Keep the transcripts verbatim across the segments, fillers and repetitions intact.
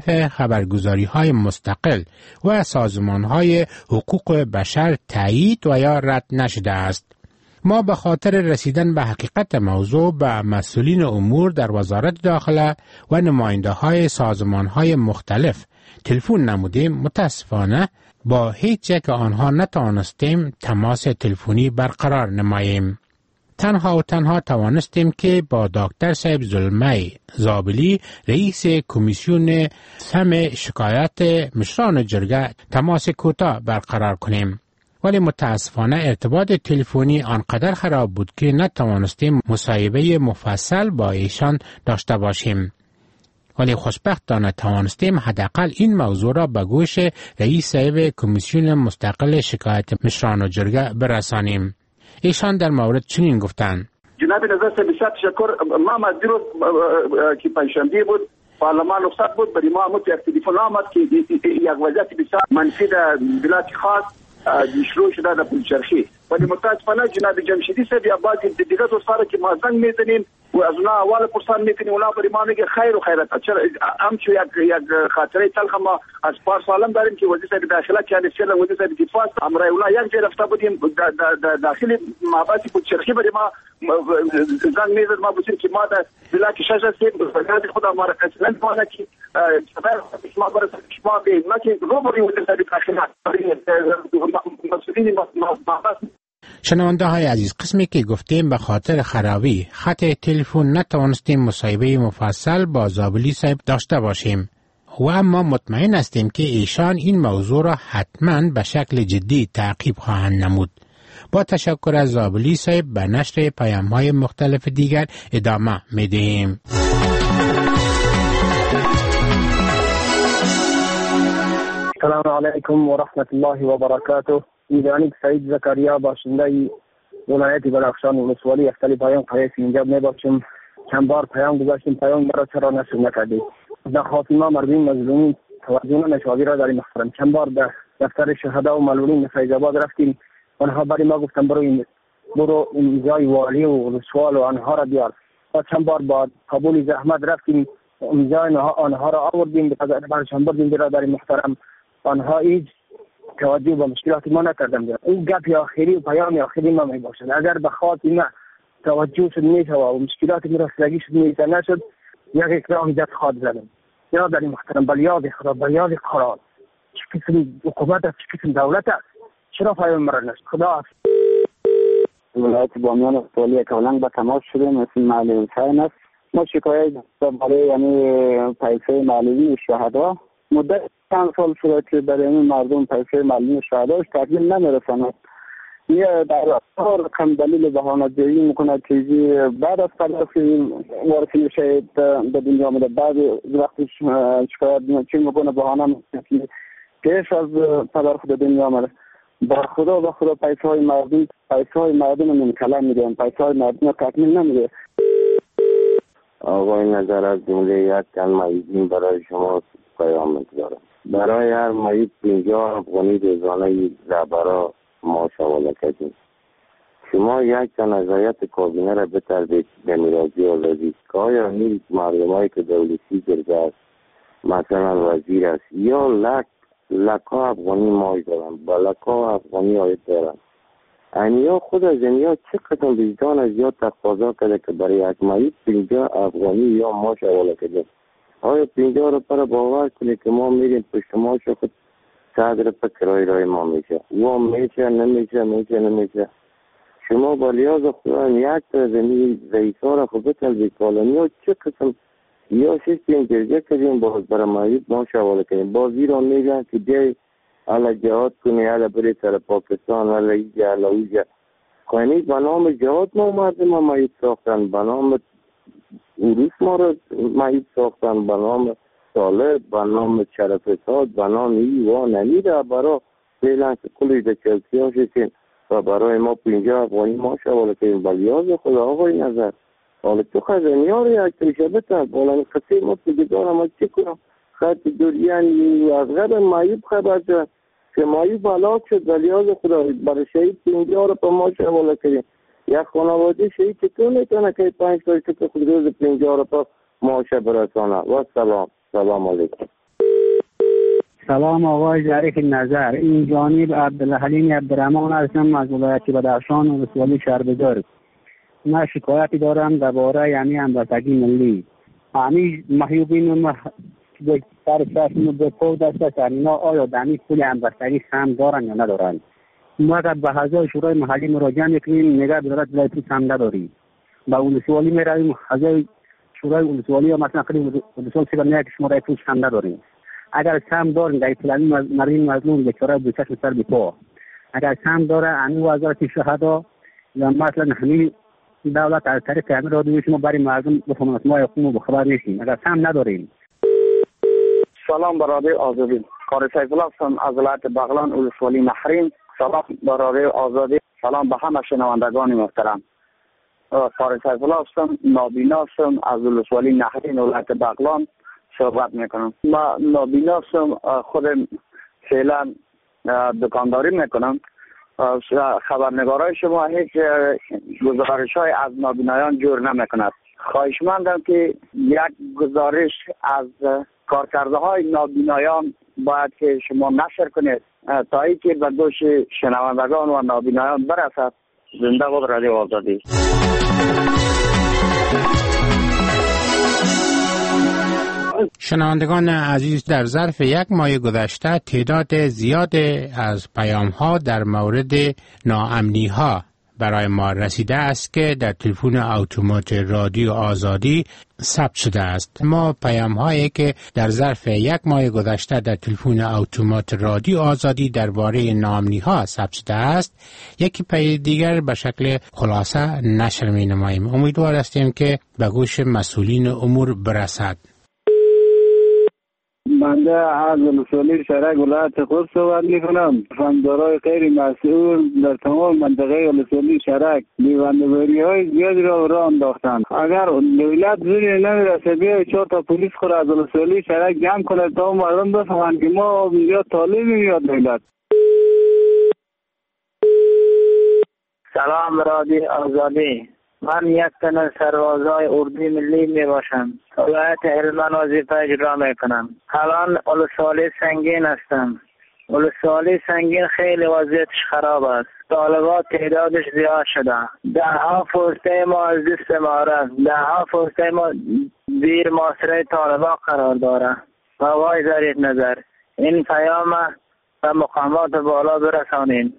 طرح خبرگزاری‌های مستقل و سازمان‌های حقوق بشر تایید و یا رد نشده است. ما به خاطر رسیدن به حقیقت موضوع به مسئولین امور در وزارت داخله و نماینده های سازمان های مختلف تلفن نمودیم. متاسفانه با هیچ یک آنها نتوانستیم تماس تلفنی برقرار نماییم. تنها و تنها توانستیم که با دکتر صاحب زلمه زابلی رئیس کمیسیون سم شکایت مشران جرگه تماس کوتاه برقرار کنیم. ولی متاسفانه ارتباط تلفنی آنقدر خراب بود که نتوانستیم مصاحبه مفصل با ایشان داشته باشیم. ولی خوشبختانه توانستیم حداقل این موضوع را به گوش رئیس صاحب کمیسیون مستقل شکایت مشران و جرگه برسانیم. ایشان در مورد چنین گفتند: جناب نظر صاحب بسیار تشکر. ما از دیروز که پنجشنبه بود پارلمان رخصت بود، برای ما هم یک تلفن آمد که یک وضعیت بسیار منفی در ولایت خاص شروع شده در پلچرخی. ولی متاسفانه جناب جمشیدی صاحب یا بعضی دیگر دوستان که ما زنگ میزنیم و از اونها اول پرسان میکنیم، اونا برای ما میگه خیر و خیرات. چرا همچون یک یک خاطره تلخ ما از پار سالم داریم که وزیر صاحب داخله که فعلا وزیر صاحب دفاع امرای اونا یک جای رفته بودیم داخل ماباطی پلچرخی، برای ما زنگ میزد ما بودیم که ما در ولایت شش هستیم، بزرگان خدا ما را کسلن کنه که خبر ما برای شما به ما که رو برای وزیر صاحب داخله مسئولین ماباطی. شنونده های عزیز، قسمی که گفتیم به خاطر خرابی خط تلفن نتوانستیم مصاحبه مفصل با زابلی صاحب داشته باشیم و اما مطمئن هستیم که ایشان این موضوع را حتما به شکل جدی تعقیب خواهند نمود. با تشکر از زابلی صاحب به نشر پیام های مختلف دیگر ادامه می دهیم. السلام علیکم و رحمت الله و برکاته. میدانید سعید زکریا باشنده ولایت بلخشان ولسوالی افتلی پیام قریه اینجا می باشیم. چند بار پیام گذاشتیم، پیام مرا چرا نشر نکردید. در خاتمه مردم مظلومین توجه نشوی را داریم محترم. چند بار در دفتر شهدا و معلولین فیض آباد رفتیم، آنها برای ما گفتن برو برو امضای والی و ولسوال و آنها را بیار. و چند بار با قبول زحمت رفتیم، امضای آنها را آوردیم، برشان بردیم برادر محترم. آنها هیچ توجه به مشکلات ما نکردن. این گپ آخری و پیام آخری ما می باشد. اگر به خاطر توجه شد میشه و مشکلات ما رسیدگی شد میشه نشد، یک اکرام جد خواد زدم. برادر محترم بر یاد خدا، بر یاد قرار، چه قسم حکومت است، چه قسم دولت است، چرا پیام مرا نشد؟ خدا ولایت بامیان افتالی کولنگ به تماس شدیم. مثل معلم حسین است. ما شکایت برای یعنی پیسه معلومی شهدا مدت چند سال شده که برای این مردم پیسه معلومی شهداش تکمیل نمیرسند. یه در رقم دلیل بهانه جویی میکنه که بعد از خلاص وارث میشه به دنیا میده، بعد وقتی شکایت چی میکنه بهانه میکنه که پیش از پدر خود دنیا میره. با خدا با خدا پیسه های مردم پیسه های مردم نمیکلم میدن، پیسه های مردم تکمیل نمیده. آقای نظر از جمله یک کلمه ایزین برای شما پیام میگذارم. برای هر مریض پنجاه افغانی روزانه رهبرا ما شواله کردیم. شما یک تن از هیئت کابینه را بتردید به میراثی آزادی که آیا این مردمایی که دولتی جرگه است، مثلا وزیر است، یا لک لکا افغانی مای دارن، با لکا افغانی آید دارن، انیا خود از انیا چه قدم وجدان از یا تقاضا کرده که برای یک مریض پنجاه افغانی یا ما شواله کردیم؟ آیا پنجاه رو پر باور کنی که ما میریم پشت ما شو خود صدر پر کرای رای ما میشه و میشه نمیشه میشه نمیشه. شما با لیاز خدا یک تا زمین رئیسا را خود بتل بکالن یا چه قسم یا سیستم جرگه کردیم باز برای مریض ما شواله کنیم. بازی را میگن که جای حالا جهاد کنی، حالا بری سر پاکستان، حالا ایجا حالا اوجا کنید. به نام جهاد ما مردم ما مریض ساختن، به نام اوروس ما را مریض ساختن، به نام طالب، به نام شرف ساد، به نام ای و نمیده برای فعلا که کلی در چلسی ها شدیم و برای ما پینجا افغانی ما شواله کنیم. بلیاز خدا آقای نظر حالا تو خزنی ها رو یک تریشه بتن بالا قصه ما پدیدارم ما چی کنم خط دوریان از غیر مایوب خبر شد که مایوب حلاک شد. بلیاز خدا برای شهید پینجا رو پا ما شواله کنیم. یک خانواده شهید چطور میتونه که پنج تایی که خود روز پینجا رو پا ما شواله برسانه. و سلام سلام علیکم. سلام آقای ظریف نظر، این جانب عبدالحلیم عبدالرحمن هستم از ولایت بدخشان و ولسوالی شهربزار. من شکایتی دارم درباره یعنی همبستگی ملی. همین محیوبین و به سر چشم به پود است اینا آیا دمی پول همبستگی سهم دارن یا ندارن؟ ما به اعضای شورای محلی مراجعه میکنیم، میگه دولت ولایتی سهم نداری. با ولسوالی میرویم اعضای شورای ولسوالی یا مثلا خیلی ولسوالی سیگار میگه که شما رای پول سهم نداریم. اگر سهم دارن در فلانی مردم مظلوم بیچاره به چشم سر بپا، اگر سهم داره همین وزارت شهدا یا مثلا همین دولت از طریق تعمیر رادیوی شما برای مردم بفهمند ما حکومت به خبر نیستیم اگر سهم نداریم. سلام برادر آزادی، قاری سیف الله هستم از ولایت بغلان ولسوالی نحرین. سلام برادر آزادی، سلام به همه شنوندگان محترم. قاری سیف الله هستم، نابینا هستم، از ولسوالی نحرین ولایت بغلان صحبت میکنم. ما نابینا هستم، خودم فعلا دکانداری میکنم. خبرنگارای شما هیچ گزارش های از نابینایان جور نمیکند. خواهشمندم که یک گزارش از کارکرده های نابینایان باید که شما نشر کنید تا اینکه به گوش شنوندگان و نابینایان برسد. زنده باد رادیو آزادی. شنوندگان عزیز، در ظرف یک ماه گذشته تعداد زیاد از پیام ها در مورد ناامنی ها برای ما رسیده است که در تلفن اتومات رادیو آزادی ثبت شده است. ما پیام هایی که در ظرف یک ماه گذشته در تلفن اتومات رادیو آزادی درباره ناامنی ها ثبت شده است، یکی پی دیگر به شکل خلاصه نشر می نماییم. امیدوار هستیم که به گوش مسئولین امور برسد. بنده از ولسوالی شهرک ولایت خود صحبت میکنم. فندارای غیر مسئول در تمام منطقه ولسوالی شهرک دیوانه‌بری های زیادی را راه انداختند. اگر دولت زیر نمیرسه بیا چهار تا پلیس خود از ولسوالی شهرک جمع کنه تا مردم بفهمند که ما یا طالبیم یا دولت. سلام برادر آزادی، من یک تن سربازای اردوی ملی می باشم. ولایت هلمند وظیفه اجرا می کنم. الان ولسوالی سنگین هستم. ولسوالی سنگین خیلی وضعیتش خراب است. طالبات تعدادش زیاد شده. ده ها فرسته ما از دست ما رفت. ده ها فرسته ما زیر محاصره طالبات قرار داره. آقای ظریف نظر، این پیام به مقامات بالا برسانین.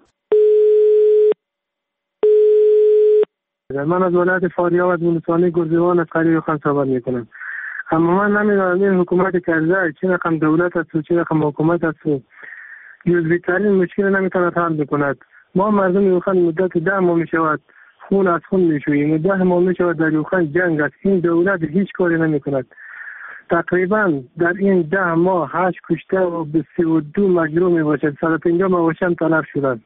من از ولایت فاریاب از ولسوالی گرزیوان از قریب خان صحبت میکنم. اما من نمیدانم این حکومت کرده چه رقم دولت است و چه رقم حکومت است و جزوی ترین مشکل نمیتواند حل بکند. ما مردم یوخان مدت ده ماه میشود خون از خون میشوییم و ده ماه میشود در یوخان جنگ است. این دولت هیچ کاری نمیکند. تقریبا در این ده ماه هشت کشته و به سی و دو مجروح میباشد. صد و پنجاه مواشی تلف شدند.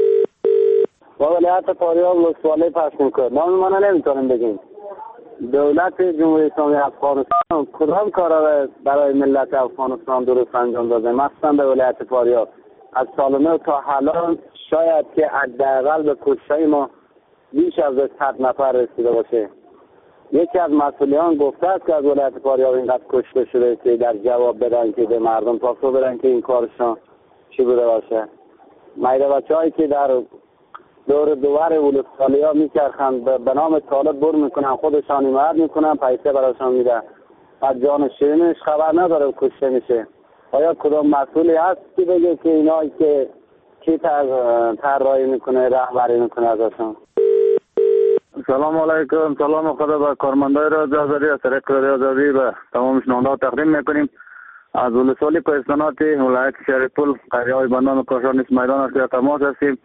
با ولایت فاریاب ولسوالی پس میکنه. نام من نمیتونم بگیم. دولت جمهوری اسلامی افغانستان کدام کارا برای ملت افغانستان درست انجام داده؟ مثلا به ولایت فاریاب از سال نو تا حالا شاید که حداقل به کشته ما بیش از صد نفر رسیده باشه. یکی از مسئولین گفته است که از ولایت فاریاب اینقدر کشته شده که در جواب بدن که به مردم پاسخ بدن که این کارشون چی بوده باشه. مایده بچه‌هایی که در دور دوار ولسوالی ها میچرخند به نام طالب بر میکنن، خودشان حمایت میکنن، پیسه براشان میده، از جان شیرینش خبر نداره کشته میشه. آیا کدام مسئولی هست که بگه که اینا که کی طراحی میکنه رهبری میکنه ازشان؟ سلام علیکم. سلام خدا به کارمندای رادیو آزادی از طریق رادیو آزادی به تمام شنوندگان تقدیم میکنیم. از ولسوالی کوهستانات ولایت شهرپول قریه‌های بندان کاشان میدان است که تماس هستیم.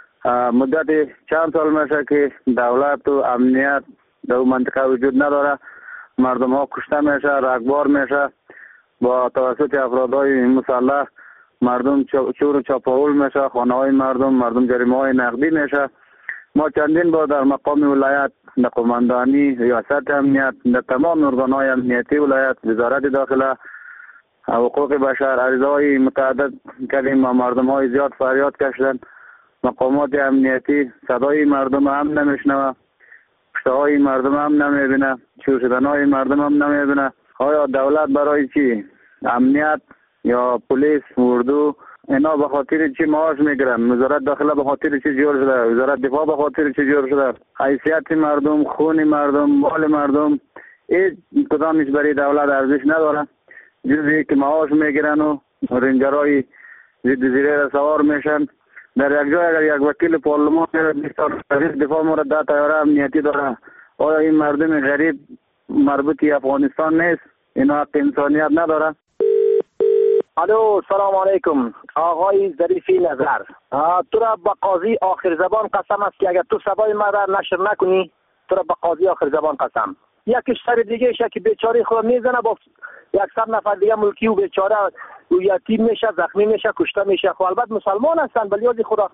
مدت چند سال میشه که دولت و امنیت در منطقه وجود نداره. مردم ها کشته میشه، رگبار میشه، با توسط افرادهای مسلح مردم چور و چاپاول میشه، خانه های مردم مردم جریمه های نقدی میشه. ما چندین بار در مقام ولایت، در قماندانی، ریاست امنیت، در تمام ارگانهای امنیتی ولایت، وزارت داخله، حقوق بشر عریضه‌های متعدد کردیم و مردم های زیاد فریاد کشیدند. مقامات امنیتی صدای مردم هم نمیشنوه، پشتهای مردم هم نمیبینه، چور شدنهای مردم هم نمیبینه. آیا دولت برای چی امنیت یا پلیس اردو اینا به خاطر چی معاش میگیرن؟ وزارت داخله به خاطر چی جور شده؟ وزارت دفاع به خاطر چی جور شده؟ حیثیت مردم، خون مردم، مال مردم هیچ کدامش برای دولت ارزش نداره جز که معاش میگیرن و رنجرای زیر زیره را سوار میشن. در یک جای اگر یک وکیل پارلمان دفاع مورد ده تیاره امنیتی داره، آیا این مردم غریب مربوطی افغانستان نیست؟ اینا حق انسانیت نداره؟ الو سلام علیکم آقای ظریفی نظر، تو را به قاضی آخر زبان قسم است که اگر تو سبای ما را نشر نکنی تو را به قاضی آخر زبان قسم. یک کشور دیگه شه که بیچاره خود میزنه با یکصد نفر دیگه ملکی و بیچاره و یتیم میشه، زخمی میشه، کشته میشه. خب البته مسلمان هستن ولی یاد خدا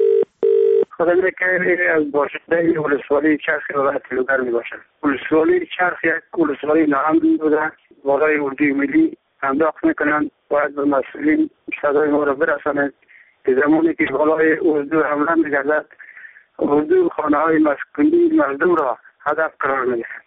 خدا میکنه از باشنده ولسوالی چرخ ولایت لوگر می باشد. ولسوالی چرخ یک ولسوالی نام بوده، والای اردوی ملی انداخت میکنند باید به مسئولین صدای ما را برسانند که زمانی که والای اردو حمله میگردد اردو خانه های مسکونی مردم را هدف قرار میدهد.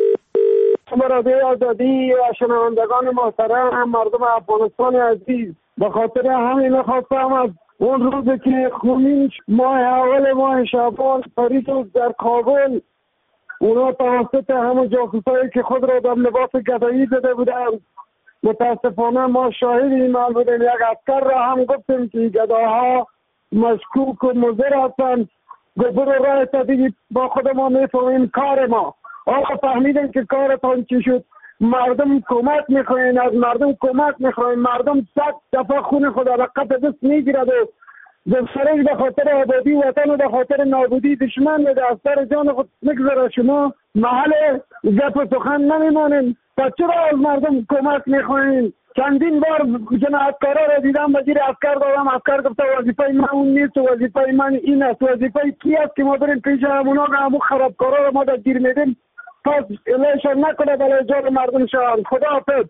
برادر آزادی و شنوندگان محترم مردم افغانستان عزیز، به خاطر همین خواستم از اون روزی که خونین ماه اول ماه شعبان پریز در کابل اونا توسط همه جاسوسایی که خود را در لباس گدایی زده بودند، متاسفانه ما شاهد این عمل بودیم. یک عسکر را هم گفتیم که گداها مشکوک و مضر هستند، گفت برو راه تا با خود ما میفهمیم کار ما. آقا فهمیدن که کارتان چی شد؟ مردم کمک میخواین، از مردم کمک میخواین، مردم صد دفعه خون خود را قط دست میگیرد و دفترش به خاطر آبادی وطن و به خاطر نابودی دشمن میده، از سر جان خود میگذاره. شما محل گپ سخن نمیمانین، پس چرا از مردم کمک میخواین؟ چندین بار جنایتکارا را دیدم وزیر عسکر دادم، عسکر گفته وظیفه من اون نیست، وظیفه من این است. وظیفه کی است که ما بریم پیش همونا که همون خرابکارا را ما در گیر میدیم؟ پس الهشان نکنه بلای جان مردم شان. خدا حافظ.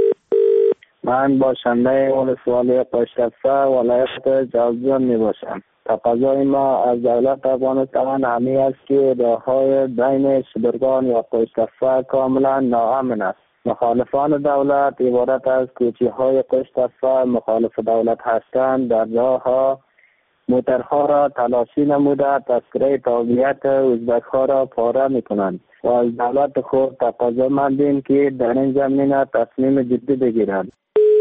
من باشنده ولسوالی قشتفه ولایت جوزجان می باشم. تقاضای ما از دولت افغانستان همی است که راههای بین شبرگان و قشتفه کاملا ناامن است. مخالفان دولت عبارت از کوچه های قشتفه مخالف دولت هستند. در راه ها موترها را تلاشی نموده تذکره تابعیت ازبک ها را پاره می کنند و از دولت خود تقاضا مندیم که در این زمینه تصمیم جدی بگیرند.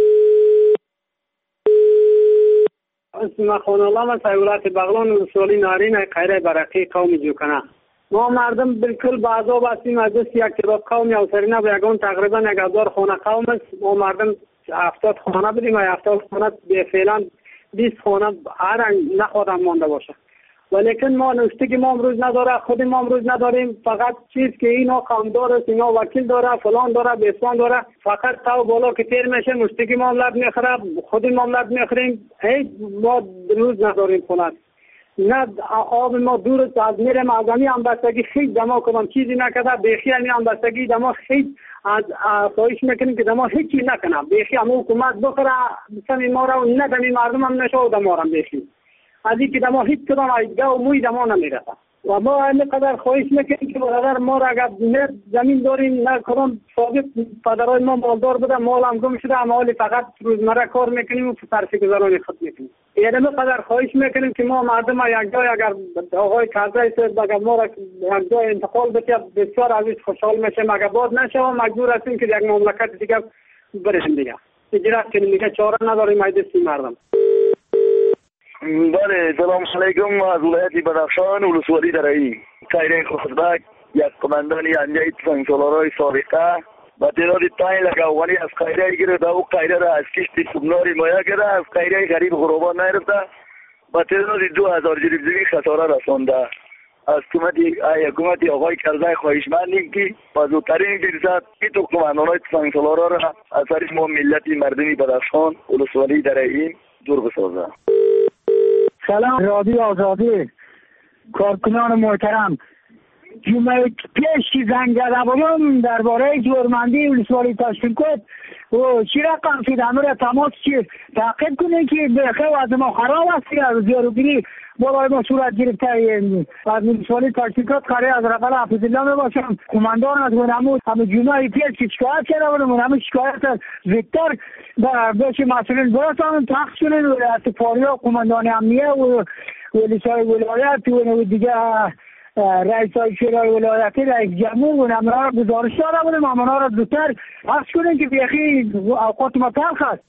اسم خانالله من سیولت بغلان ولسوالی نارین قیره برقی قوم جوکنه. ما مردم بالکل بعضا بستیم از دست یک تعداد قوم یا سرینه به یکان تقریبا یک هزار خانه قوم است. ما مردم هفتاد خانه بدیم و هفتاد خانه به فعلا بیست خانه هر نخوادم مانده باشه. ولیکن ما نوشته که ما امروز نداره، خود ما امروز نداریم. فقط چیز که اینا قومدار است، اینا وکیل داره، فلان داره، بیسان داره، فقط تو بالا که تیر میشه مشتکی معاملت میخوره، خود معاملت میخوریم. هیچ ما روز نداریم خونه، نه آب ما دور است از میرم. از همی همبستگی خیلی دما کنم چیزی نکده، بیخی همی همبستگی دما خیلی از خواهش میکنیم که دما هیچی نکنم، بیخی هم حکومت بخوره سمی ما را و نه دمی مردم هم نشه و دما هم بیخی از این که دما هیچ کدام ایدگاه و موی دما نمیرسه. و ما همینقدر خواهش میکنیم که برادر ما را اگر نه زمین داریم نه کدام ثابت پدرای ما مالدار بوده، مال هم گم شده، اما حالی فقط روزمره کار میکنیم و صرفه گذرانی خود میکنیم. یعنی ما قدر خواهش میکنیم که ما مردم یک جای اگر آقای کارزای صاحب اگر ما را یک جای انتقال بده بسیار عزیز خوشحال میشیم. اگر باد نشه و مجبور هستیم که یک مملکت دیگه بریم دیگه اجرا کنیم دیگه، چاره نداریم ایدستی مردم. بله سلام علیکم. از ولایت بدخشان ولسوالی درعی خیره خوزبک یک قماندانی انجای سنگسالارای سابقه با تعداد پنج لگاوانی از خیره گرفته و خیره را از کشت سبناری مایه کرده، از خیره غریب غربان نیرفته، با تعداد دو هزار جریبزوی خساره رسانده. از حکومت آقای کرزای خواهشمندیم که با زودترین فرصت این تو قماندانای سنگسالارا را از سر ما ملت مردمی بدخشان ولسوالی درعی دور بسازه. سلام رادیو آزادی، کارکنان محترم. جمعه پیش که زنگ زده بودم درباره جرمندی ولسوالی تشکیل کرد، و چی رقم شد همه تماس چی تعقیب کنه که بخیر از ما خراب است از زیاروگیری بالای ما صورت گرفته. از منسوالی تحقیقات قراره از رقل حافظ الله میباشم کماندان از گونمود همه جمعه پیش که شکایت کرده بودم همه شکایت از زیدتر بشه مسئولین برسان تخت شدن و اتفاقی ها کماندان امنیه و ولیسای ولایت و دیگه رئیس های شورای ولایتی رئیس جمهور و همه را گزارش داده بودم همه را زودتر حفظ کنیم که بیخی اوقات ما تلخ است.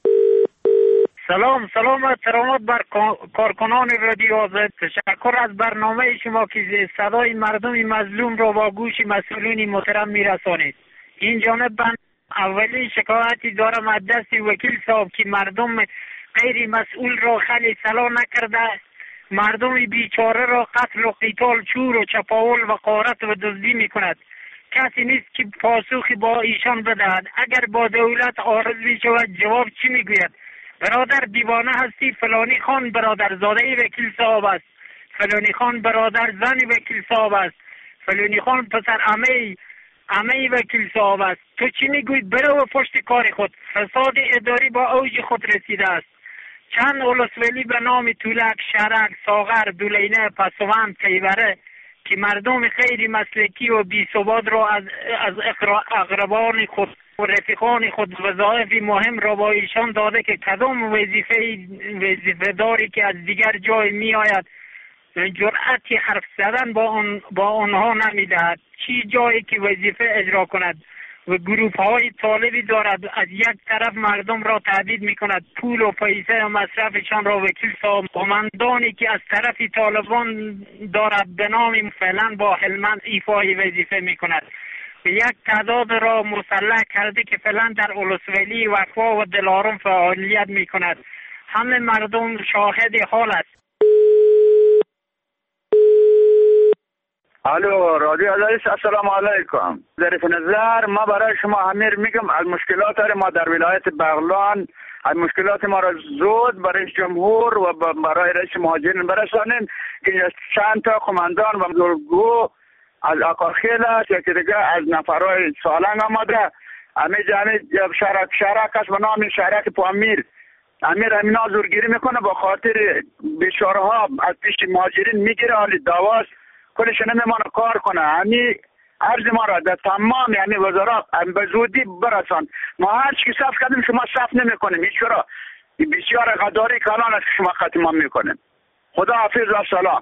سلام سلام احترامات بر کارکنان رادیو آزاد. تشکر از برنامه شما که صدای مردم مظلوم را با گوش مسئولین محترم میرسانید. این جانب من اولین شکایتی دارم از دست وکیل صاحب که مردم غیر مسئول را خلی سلا نکرده، مردم بیچاره را قتل و قتال، چور و چپاول و غارت و دزدی میکند. کسی نیست که پاسخی با ایشان بدهد. اگر با دولت عارض میشود جواب چی میگوید؟ برادر دیوانه هستی، فلانی خان برادر زاده وکیل صاحب است، فلانی خان برادر زن وکیل صاحب است، فلانی خان پسر عمه عمه وکیل صاحب است. تو چی میگویی؟ برو و پشت کار خود. فساد اداری با اوج خود رسیده است. چند اولسولی به نام تولک، شرک، ساغر، دولینه، پسوند، تیوره که مردم خیلی مسلکی و بی ثبات را از از اقربان خود و رفیقان خود وظایف مهم را با ایشان داده که کدام وظیفه وظیفه داری که از دیگر جای می آید جرأتی حرف زدن با اون با آنها نمیدهد. چی جایی که وظیفه اجرا کند و گروه های طالبی دارد از یک طرف مردم را تهدید می کند، پول و پیسه و مصرفشان را وکیل صاحب قماندانی که از طرف طالبان دارد به نام فعلا با حلمند ایفای وظیفه می کند و یک تعداد را مسلح کرده که فعلا در اولسولی وقفا و دلارم فعالیت می کند. همه مردم شاهد حال است. الو رادیو آزادی، السلام علیکم. در نظر ما برای شما امیر میگم از مشکلات ما در ولایت بغلان، از مشکلات ما را زود برای جمهور و برای رئیس مهاجرین برسانیم که چند تا قماندان و بزرگو از آقاخیل است یکی دیگه از نفرهای سالنگ آمده. همه جمعی شرک شرک است و نام شرک پو امیر امیر همینا زورگیری میکنه با خاطر بیچاره ها از پیش مهاجرین میگیره، حالی دواست کلش نمیمانه کار کنه. همی عرض ما را در تمام یعنی وزارات به زودی برسان. ما هر چی صف کردیم شما صف نمی کنیم. هیچ را بسیار غداری کلان است شما ختم میکنیم. خدا حافظ و سلام.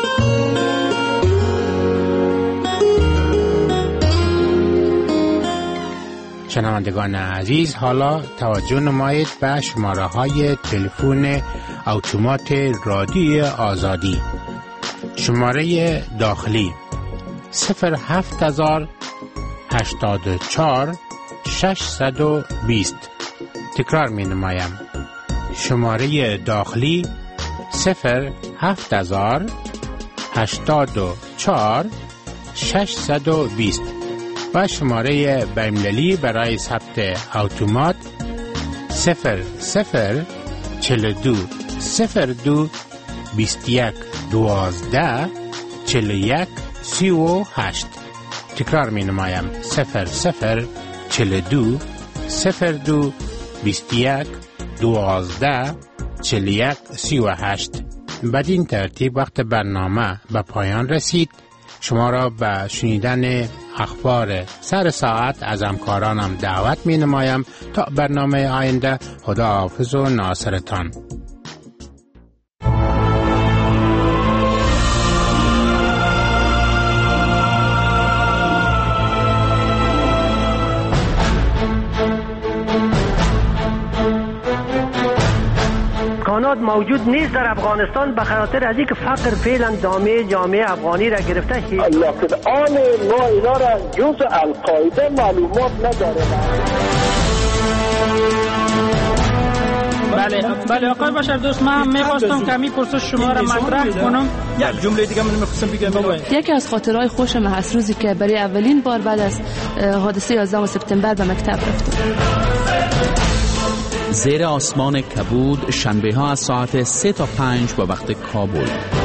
شنوندگان عزیز، حالا توجه نمایید به شماره های تلفن اتومات رادیو آزادی. شماره داخلی صفر هفت هزار هشتاد و چهار ششصد و بیست. تکرار می نمایم. شماره داخلی صفر هفت هزار هشتاد و چهار ششصد و بیست و شماره بین‌المللی برای ثبت اتومات صفر صفر چهل و دو صفر دو بیست و یک دوازده چهل و یک سی و هشت. تکرار می نمایم. صفر صفر چهل و دو صفر دو بیست و یک دوازده چهل و یک سی و هشت. بدین ترتیب وقت برنامه به پایان رسید. شما را به شنیدن اخبار سر ساعت از همکارانم دعوت می نمایم تا برنامه آینده. خدا حافظ و ناصرتان. امکانات موجود نیست در افغانستان به خاطر از اینکه فقر فعلا جامعه جامعه افغانی را گرفته. لکن آن ما اینا را جز القاعده معلومات نداره. بله بله آقای بشر دوست، من می‌خواستم کمی پرسش شما را مطرح کنم. یک جمله دیگه من می‌خواستم بگم. بابا یکی از خاطرهای خوشم از روزی که برای اولین بار بعد از حادثه یازدهم سپتامبر به مکتب رفتم. زیر آسمان کبود شنبه ها از ساعت سه تا پنج با وقت کابل.